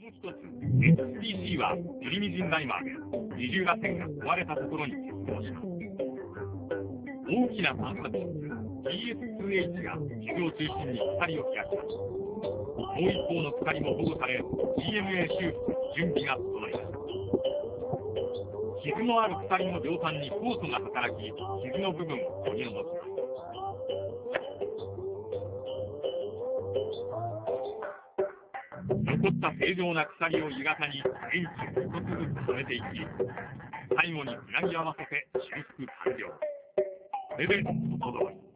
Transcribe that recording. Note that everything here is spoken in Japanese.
もう一つ、STC はプリミジンダイマーで二重らせんが壊れたところに結合します。大きな探査機 TS2H が地図を中心に鎖を開きます。もう一方の鎖も保護され、GMA 修復の準備が整います。傷のある鎖の両端に酵素が働き、傷の部分を取り除きます。残った正常な鎖を鋳型に電池を一つずつはめていき、最後につなぎ合わせて修復完了。これで元通り。